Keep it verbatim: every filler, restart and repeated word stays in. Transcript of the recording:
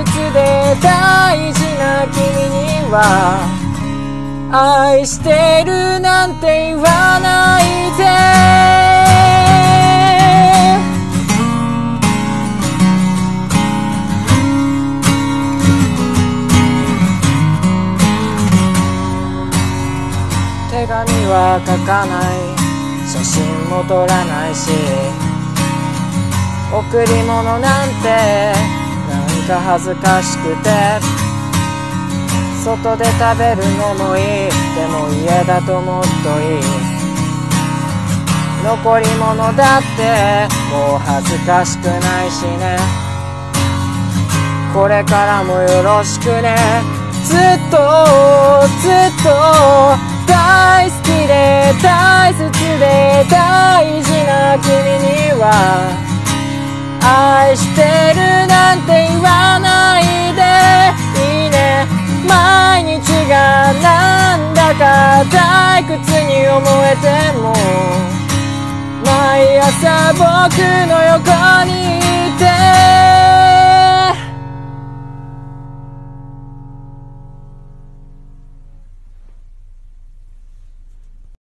で大事な君には愛してるなんて言わないで。手紙は書かない、写真も撮らないし、贈り物なんてなんか恥ずかしくて、外で食べるのもいい、でも家だともっといい。残り物だってもう恥ずかしくないしね。これからもよろしくね。ずっとずっと大好きで大切で大事な君には愛してるなんて言わないで。いいね。毎日がなんだか退屈に思えても、毎朝僕の横